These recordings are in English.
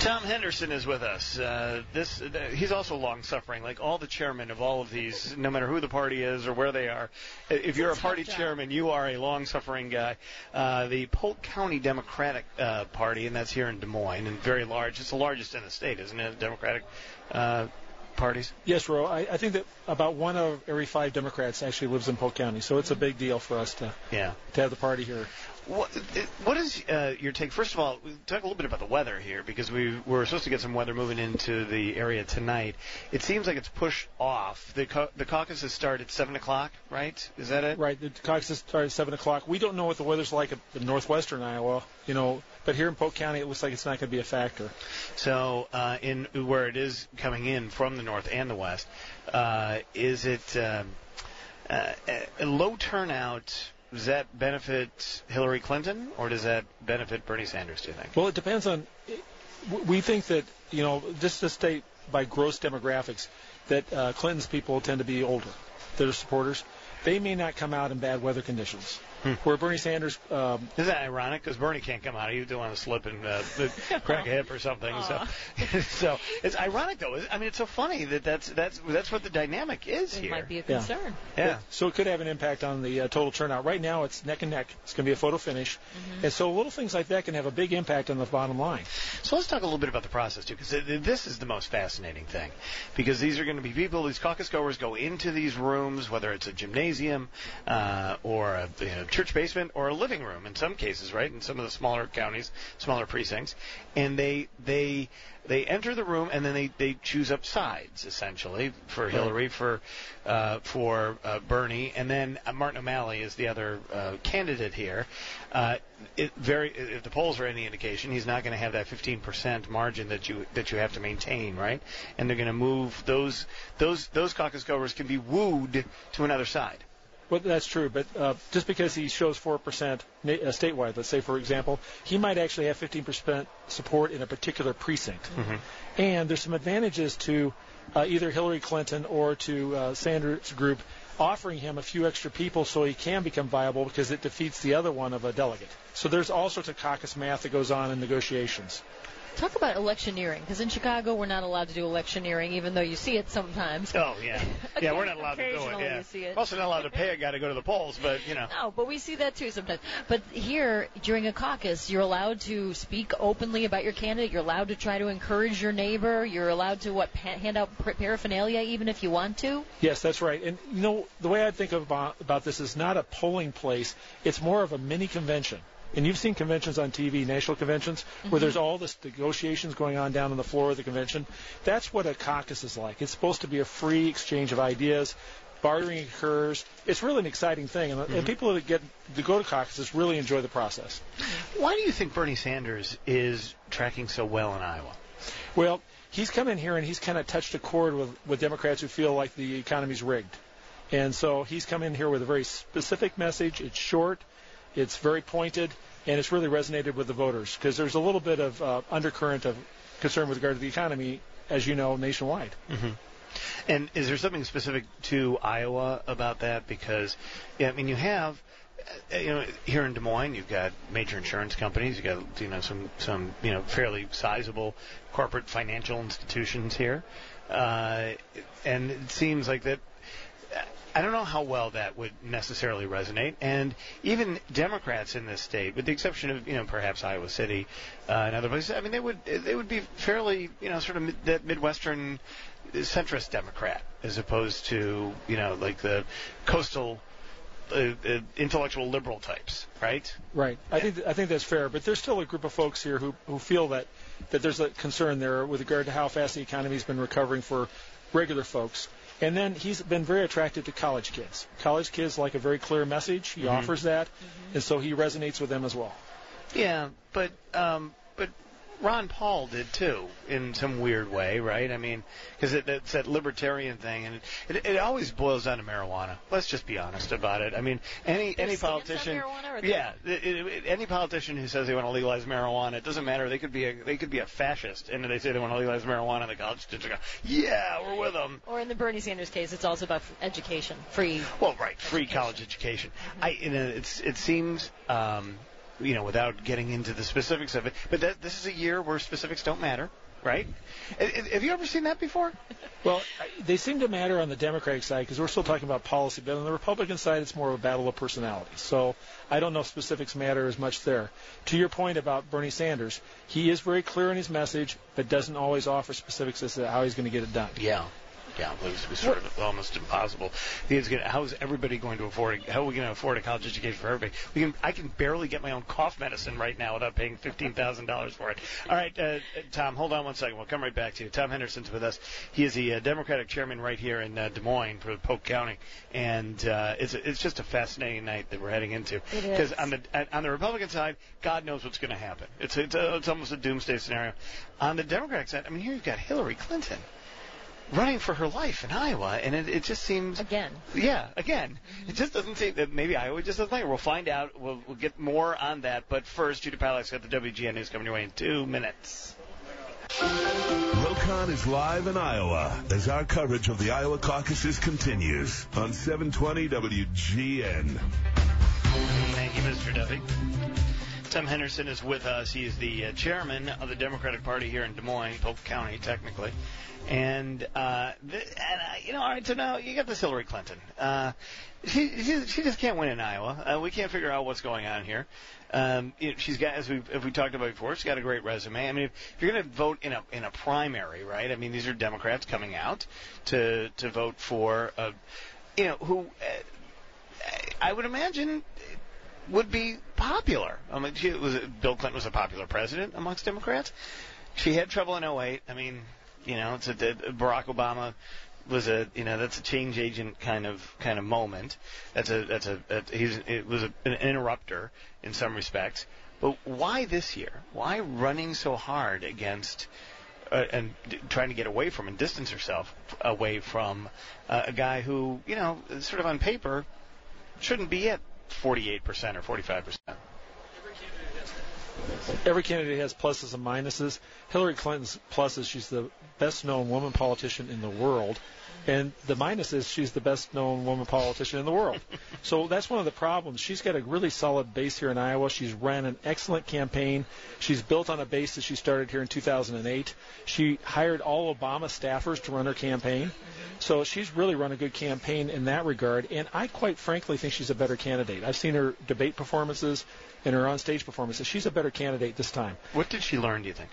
Tom Henderson is with us. He's also long-suffering, like all the chairmen of all of these, no matter who the party is or where they are. If you're a party chairman, you are a long-suffering guy. The Polk County Democratic Party, and that's here in Des Moines, and very large. It's the largest in the state, isn't it, Democratic parties? Yes, Ro. I think that about 1 out of every 5 Democrats actually lives in Polk County, so it's a big deal for us to have the party here. What is your take? First of all, talk a little bit about the weather here, because we're supposed to get some weather moving into the area tonight. It seems like it's pushed off. The caucuses start at 7 o'clock, right? Is that it? Right. The caucuses start at 7 o'clock. We don't know what the weather's like in northwestern Iowa, but here in Polk County, it looks like it's not going to be a factor. So in where it is coming in from the north and the west, is it a low turnout? Does that benefit Hillary Clinton, or does that benefit Bernie Sanders, do you think? Well, it depends on – we think that, just to state by gross demographics, that Clinton's people tend to be older. Their supporters. They may not come out in bad weather conditions. Where Bernie Sanders... Isn't that ironic? Because Bernie can't come out. He would want to slip and crack a hip or something. So it's ironic, though. I mean, it's so funny that's what the dynamic is here. It might be a concern. Yeah. So it could have an impact on the total turnout. Right now, it's neck and neck. It's going to be a photo finish. And so little things like that can have a big impact on the bottom line. So let's talk a little bit about the process, too, because this is the most fascinating thing. Because these are going to be people, these caucus goers go into these rooms, whether it's a gymnasium or a church basement or a living room in some cases, right? In some of the smaller counties, smaller precincts, and they enter the room and then they choose up sides essentially for Hillary, for Bernie, and then Martin O'Malley is the other candidate here. If the polls are any indication, he's not going to have that 15% margin that you have to maintain, right? And they're going to move those caucus goers can be wooed to another side. Well, that's true, but just because he shows 4% statewide, let's say, for example, he might actually have 15% support in a particular precinct. And there's some advantages to either Hillary Clinton or to Sanders' group offering him a few extra people so he can become viable, because it defeats the other one of a delegate. So there's all sorts of caucus math that goes on in negotiations. Talk about electioneering, because in Chicago we're not allowed to do electioneering, even though you see it sometimes. Oh, yeah. Yeah, we're not allowed to do it. Yeah. You see it. We're also not allowed to pay a guy to go to the polls, but, No, but we see that too sometimes. But here, during a caucus, you're allowed to speak openly about your candidate. You're allowed to try to encourage your neighbor. You're allowed to, hand out paraphernalia even if you want to? Yes, that's right. And, the way I think about this is not a polling place. It's more of a mini convention. And you've seen conventions on TV, national conventions, where there's all this negotiations going on down on the floor of the convention. That's what a caucus is like. It's supposed to be a free exchange of ideas. Bartering occurs. It's really an exciting thing. And people that get to go to caucuses really enjoy the process. Why do you think Bernie Sanders is tracking so well in Iowa? Well, he's come in here and he's kind of touched a chord with Democrats who feel like the economy's rigged. And so he's come in here with a very specific message. It's short. It's very pointed, and it's really resonated with the voters, because there's a little bit of undercurrent of concern with regard to the economy, as you know, nationwide. And is there something specific to Iowa about that? Because, you have, here in Des Moines, you've got major insurance companies, you've got, some fairly sizable corporate financial institutions here, and it seems like that. I don't know how well that would necessarily resonate, and even Democrats in this state, with the exception of perhaps Iowa City and other places, they would be fairly sort of that Midwestern centrist Democrat, as opposed to like the coastal intellectual liberal types, right? Right. I think that's fair, but there's still a group of folks here who feel that there's a concern there with regard to how fast the economy's been recovering for regular folks. And then he's been very attracted to college kids. College kids like a very clear message. He offers that, and so he resonates with them as well. Yeah, but Ron Paul did too, in some weird way, right? Because it's that libertarian thing, and it always boils down to marijuana. Let's just be honest about it. Any politician, any politician who says they want to legalize marijuana, it doesn't matter. They could be a fascist, and they say they want to legalize marijuana, and the college students go, yeah, we're with them. Or in the Bernie Sanders case, it's also about education, free. Well, right, free college education. It seems. without getting into the specifics of it. But this is a year where specifics don't matter, right? Have you ever seen that before? Well, they seem to matter on the Democratic side because we're still talking about policy, but on the Republican side, it's more of a battle of personalities. So I don't know if specifics matter as much there. To your point about Bernie Sanders, he is very clear in his message, but doesn't always offer specifics as to how he's going to get it done. Yeah, it was sort of almost impossible. How is everybody going to afford it? How are we going to afford a college education for everybody? I can barely get my own cough medicine right now without paying $15,000 for it. All right, Tom, hold on one second. We'll come right back to you. Tom Henderson's with us. He is the Democratic chairman right here in Des Moines for Polk County, and it's just a fascinating night that we're heading into. Because on the Republican side, God knows what's going to happen. It's almost a doomsday scenario. On the Democratic side, I mean, here you've got Hillary Clinton running for her life in Iowa, and it just seems... Again. Yeah, again. It just doesn't seem that maybe Iowa just doesn't like her. We'll find out. We'll get more on that. But first, Judy Palak's got the WGN News coming your way in 2 minutes. Rokon is live in Iowa as our coverage of the Iowa caucuses continues on 720 WGN. Thank you, Mr. Duffy. Tom Henderson is with us. He is the chairman of the Democratic Party here in Des Moines, Polk County, technically. And all right, so now you got this Hillary Clinton. She just can't win in Iowa. We can't figure out what's going on here. She's got, as we talked about before, she's got a great resume. I mean, if you're going to vote in a primary, right? I mean, these are Democrats coming out to vote for, who I would imagine would be popular. I mean, Bill Clinton was a popular president amongst Democrats. She had trouble in 2008. I mean, Barack Obama was that's a change agent kind of moment. It was an interrupter in some respects. But why this year? Why running so hard against and trying to get away from and distance herself away from a guy who, sort of on paper shouldn't be at 48% or 45%? Every candidate has pluses and minuses. Hillary Clinton's plus is she's the best-known woman politician in the world, and the minus is she's the best-known woman politician in the world. So that's one of the problems. She's got a really solid base here in Iowa. She's ran an excellent campaign. She's built on a base that she started here in 2008. She hired all Obama staffers to run her campaign. So she's really run a good campaign in that regard, and I quite frankly think she's a better candidate. I've seen her debate performances and her on-stage performances. She's a better candidate this time. What did she learn, do you think?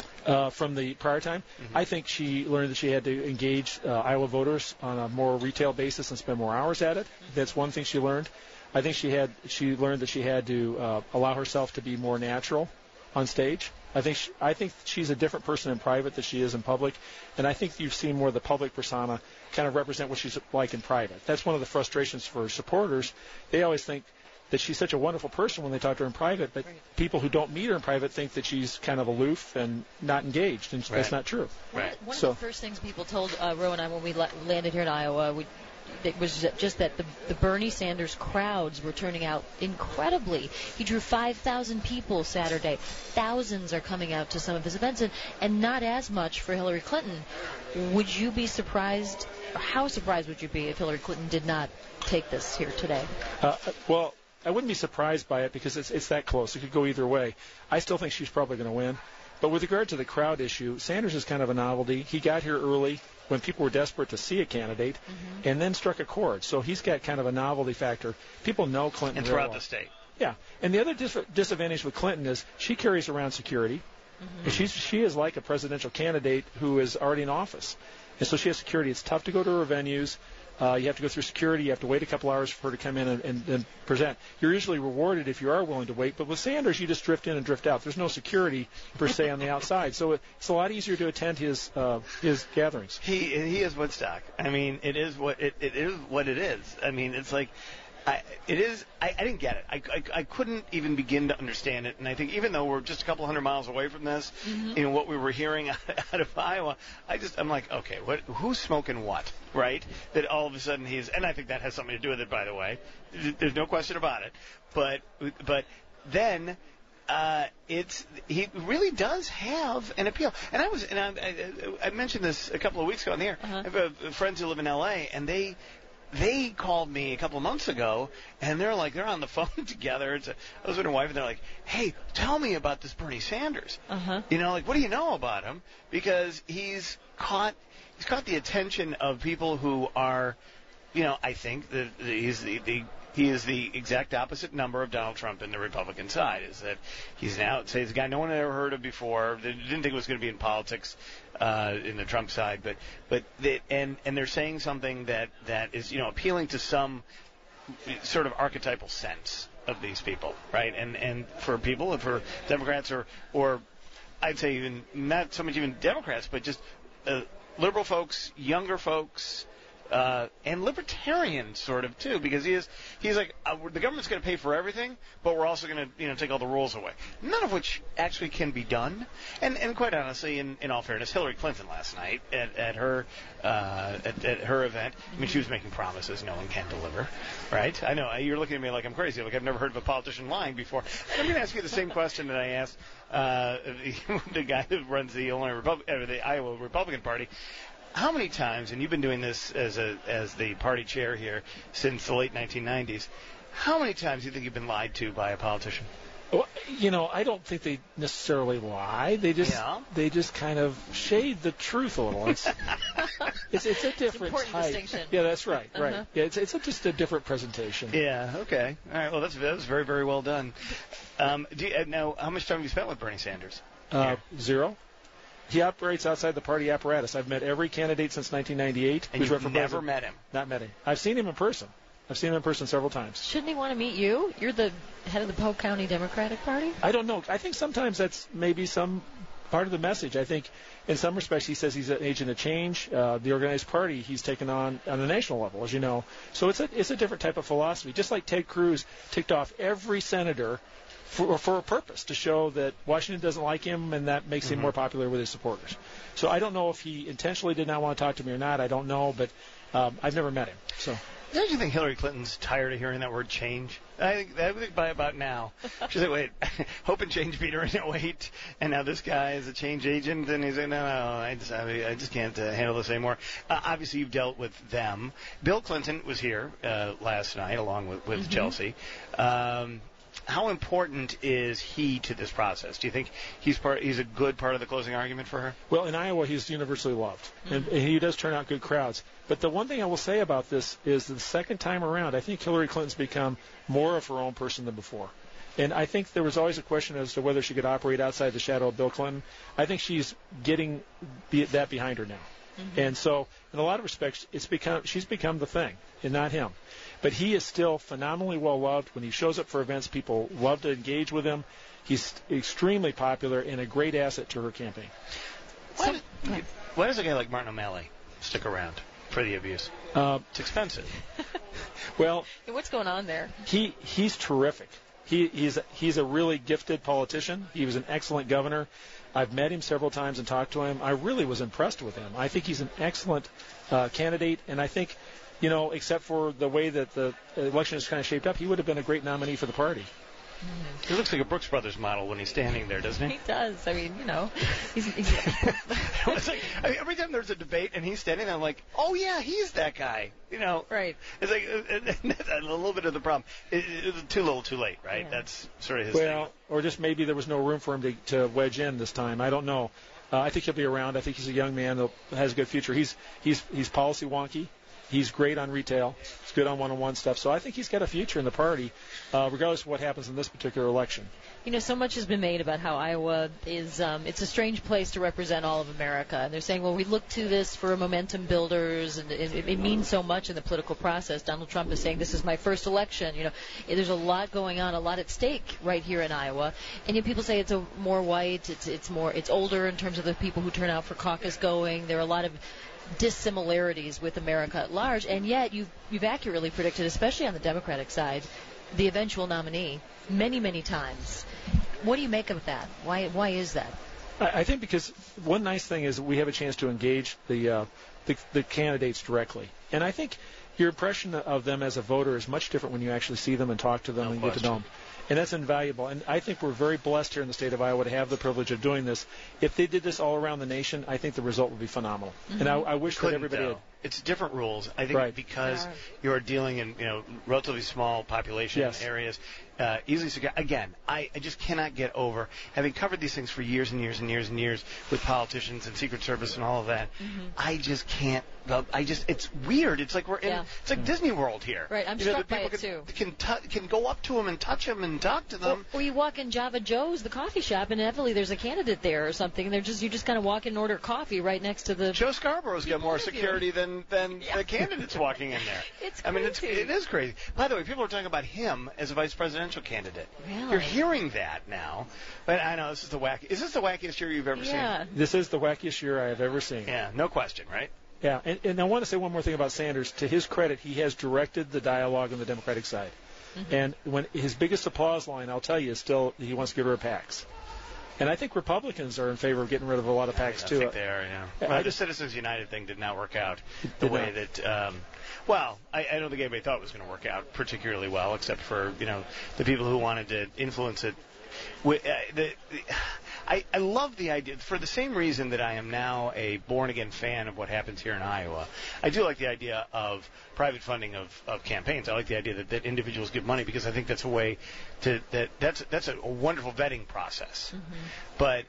From the prior time? Mm-hmm. I think she learned that she had to engage Iowa voters on a more retail basis and spend more hours at it. That's one thing she learned. I think she learned that she had to allow herself to be more natural on stage. I think she's a different person in private than she is in public, and I think you've seen more of the public persona kind of represent what she's like in private. That's one of the frustrations for her supporters. They always think that she's such a wonderful person when they talk to her in private, but people who don't meet her in private think that she's kind of aloof and not engaged, and that's not true. Right. One of the first things people told Roe and I when we landed here in Iowa, it was just that the Bernie Sanders crowds were turning out incredibly. He drew 5,000 people Saturday. Thousands are coming out to some of his events, and not as much for Hillary Clinton. Would you be surprised, or how surprised would you be if Hillary Clinton did not take this here today? Well, I wouldn't be surprised by it because it's that close. It could go either way. I still think she's probably going to win. But with regard to the crowd issue, Sanders is kind of a novelty. He got here early when people were desperate to see a candidate, and then struck a chord. So he's got kind of a novelty factor. People know Clinton and throughout the state. Yeah, and the other disadvantage with Clinton is she carries around security. And she is like a presidential candidate who is already in office. And so she has security. It's tough to go to her venues. You have to go through security. You have to wait a couple hours for her to come in and present. You're usually rewarded if you are willing to wait. But with Sanders, you just drift in and drift out. There's no security, per se, on the outside. So it's a lot easier to attend his gatherings. He is Woodstock. I mean, it is what it is. I mean, it's like... I didn't get it. I couldn't even begin to understand it. And I think even though we're just a couple hundred miles away from this, what we were hearing out of Iowa, I'm like, okay, who's smoking what, right? That all of a sudden and I think that has something to do with it, by the way. There's no question about it. But then he really does have an appeal. And I mentioned this a couple of weeks ago on the air. I have friends who live in L.A. and they they called me a couple of months ago, and they're on the phone together. It's a husband and wife, and they're like, "Hey, tell me about this Bernie Sanders. What do you know about him? Because he's caught the attention of people who are, I think that he is the exact opposite number of Donald Trump in the Republican side. Is that he's now, say, he's a guy no one had ever heard of before. They didn't think it was going to be in politics in the Trump side, but they're saying something that is appealing to some sort of archetypal sense of these people, right? And for Democrats or I'd say even not so much even Democrats, but just liberal folks, younger folks. And libertarian sort of too, because he's like the government's going to pay for everything, but we're also going to take all the rules away. None of which actually can be done. And quite honestly, in all fairness, Hillary Clinton last night at her event, I mean, she was making promises no one can deliver, right? I know you're looking at me like I'm crazy, like I've never heard of a politician lying before. And I'm going to ask you the same question that I asked the guy who runs the Iowa Republican Party. How many times, and you've been doing this as the party chair here since the late 1990s, how many times do you think you've been lied to by a politician? Well, I don't think they necessarily lie. They just kind of shade the truth a little. It's a different important type. distinction. Yeah, that's right. Right. Yeah, it's just a different presentation. Yeah. Okay. All right. Well, that was very, very well done. Now, how much time have you spent with Bernie Sanders? 0. He operates outside the party apparatus. I've met every candidate since 1998. And you've never met him? Not met him. I've seen him in person. Several times. Shouldn't he want to meet you? You're the head of the Polk County Democratic Party? I don't know. I think sometimes that's maybe some part of the message. I think in some respects he says he's an agent of change. The organized party he's taken on a national level, as you know. So it's a different type of philosophy. Just like Ted Cruz ticked off every senator for a purpose, to show that Washington doesn't like him and that makes him more popular with his supporters. So I don't know if he intentionally did not want to talk to me or not. I don't know, but I've never met him. So. Don't you think Hillary Clinton's tired of hearing that word change? I think by about now. She's like, wait, hope and change beat her in 08, and now this guy is a change agent, and he's like, no, I just can't handle this anymore. Obviously, you've dealt with them. Bill Clinton was here last night, along with Chelsea. How important is he to this process? Do you think he's a good part of the closing argument for her? Well, in Iowa, he's universally loved, and he does turn out good crowds. But the one thing I will say about this is the second time around, I think Hillary Clinton's become more of her own person than before. And I think there was always a question as to whether she could operate outside the shadow of Bill Clinton. I think she's getting that behind her now. And so, in a lot of respects, she's become the thing, and not him. But he is still phenomenally well loved. When he shows up for events, people love to engage with him. He's extremely popular and a great asset to her campaign. Why does a guy like Martin O'Malley stick around for the abuse? It's expensive. Well, what's going on there? He's terrific. He's a really gifted politician. He was an excellent governor. I've met him several times and talked to him. I really was impressed with him. I think he's an excellent candidate, and I think, except for the way that the election is kind of shaped up, he would have been a great nominee for the party. He looks like a Brooks Brothers model when he's standing there, doesn't he? He does. I mean, he's it's like, every time there's a debate and he's standing there, I'm like, oh yeah, he's that guy. Right. It's like a little bit of the problem. It's too little, too late, right? Yeah. That's sort of his thing. Or just maybe there was no room for him to wedge in this time. I don't know. I think he'll be around. I think he's a young man that has a good future. He's policy wonky. He's great on retail. He's good on one-on-one stuff. So I think he's got a future in the party, regardless of what happens in this particular election. So much has been made about how Iowa is, it's a strange place to represent all of America. And they're saying, well, we look to this for momentum builders, and it means so much in the political process. Donald Trump is saying, this is my first election. There's a lot going on, a lot at stake right here in Iowa. And yet people say it's more white, it's older in terms of the people who turn out for caucus going. There are a lot of dissimilarities with America at large, and yet you've accurately predicted, especially on the Democratic side, the eventual nominee many, many times. What do you make of that? Why is that? I think because one nice thing is we have a chance to engage the candidates directly, and I think your impression of them as a voter is much different when you actually see them and talk to them and get to know them. And that's invaluable. And I think we're very blessed here in the state of Iowa to have the privilege of doing this. If they did this all around the nation, I think the result would be phenomenal. And I wish that everybody did. It's different rules. I think Right. because you're dealing in relatively small population Yes. areas, easily secure. Again, I just cannot get over having covered these things for years and years and years and years with politicians and Secret Service and all of that. I just can't. It's weird. It's like we're in. Yeah. It's like Disney World here. Right, I'm You know, struck the by people it, too. Can go up to them and touch them and talk to them. Or you walk in Java Joe's, the coffee shop, and inevitably there's a candidate there or something, and you just kind of walk in and order coffee right next to the. Joe Scarborough's got more interviewing. security than the candidates walking in there. It's I mean, crazy. it is crazy. By the way, people are talking about him as a vice presidential candidate. Really? You're hearing that now, but I know this is the wacky. Is this the wackiest year you've ever Yeah. This is the wackiest year I have ever seen. seen? Yeah, no question, right? Yeah, and I want to say one more thing about Sanders. To his credit, he has directed the dialogue on the Democratic side. And when his biggest applause line, I'll tell you, is still he wants to get rid of PACs. And I think Republicans are in favor of getting rid of a lot of PACs, I too. think they are, yeah. I Well, the just- Citizens United thing did not work out the did way not. that. I don't think anybody thought it was going to work out particularly well, except for the people who wanted to influence it. I love the idea for the same reason that I am now a born-again fan of what happens here in Iowa. I do like the idea of private funding of campaigns. I like the idea that individuals give money because I think that's a way that's a wonderful vetting process. But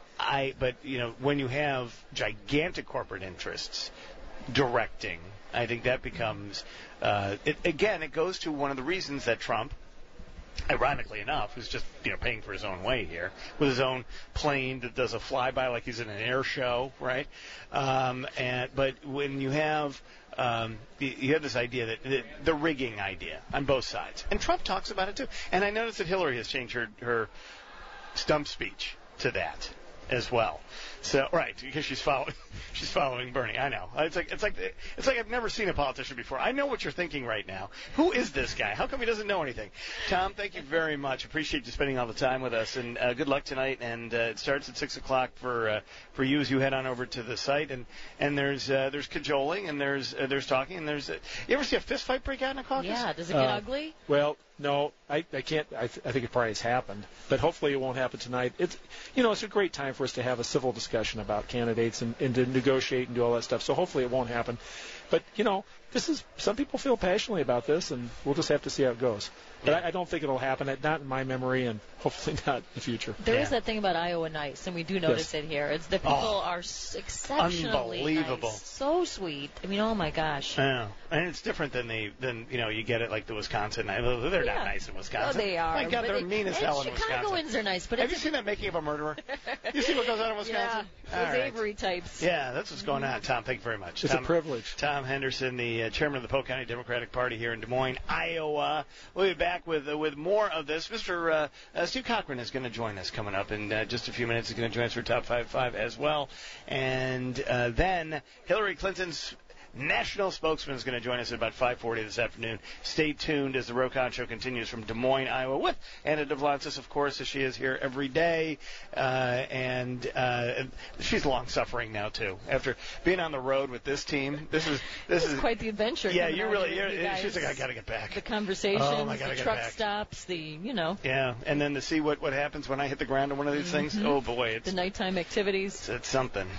when you have gigantic corporate interests directing, I think that becomes it goes to one of the reasons that Trump, ironically enough, is just paying for his own way here with his own plane that does a flyby like he's in an air show, right? But when you have this idea that the rigging idea on both sides, and Trump talks about it too. And I noticed that Hillary has changed her stump speech to that as well. So right, because she's following Bernie. I know. It's like I've never seen a politician before. I know what you're thinking right now. Who is this guy? How come he doesn't know anything? Tom, thank you very much. Appreciate you spending all the time with us, and good luck tonight. And it starts at 6:00 for you as you head on over to the site. And there's cajoling and there's talking and there's. You ever see a fist fight break out in a caucus? Yeah, does it get ugly? Well, no, I can't. I think it probably has happened, but hopefully it won't happen tonight. It's a great time for us to have a civil discussion about candidates and to negotiate and do all that stuff. So hopefully it won't happen. But some people feel passionately about this, and we'll just have to see how it goes. But I don't think it'll happen. Not in my memory, and hopefully not in the future. There is that thing about Iowa Nice, and we do notice it here. It's the people are exceptionally unbelievable. nice, so sweet. I mean, oh my gosh. Yeah, and it's different than you get it like the Wisconsin. They're not nice in Wisconsin. Oh, they are. My God, but they're mean as hell in Wisconsin. Chicagoans are nice, but Have you seen that Making of a Murderer? You see what goes on in Wisconsin? Yeah, All those right. Avery types. Yeah, that's what's going on. Tom, thank you very much. It's a privilege. Tom Henderson, the chairman of the Polk County Democratic Party here in Des Moines, Iowa. We'll be back with more of this. Mr. Steve Cochran is going to join us coming up in just a few minutes. He's going to join us for Top 5 as well. And then Hillary Clinton's national spokesman is going to join us at about 5:40 this afternoon. Stay tuned as the Rokon Show continues from Des Moines, Iowa, with Anna Devlantis, of course, as she is here every day. And she's long-suffering now, too. After being on the road with this team, this is quite the adventure. Yeah, coming you out really. here with you guys. She's like, I got to get back. The conversations, Oh, I gotta the get truck back. stops, Yeah, and then to see what happens when I hit the ground on one of these things. Oh boy, the nighttime activities. it's something.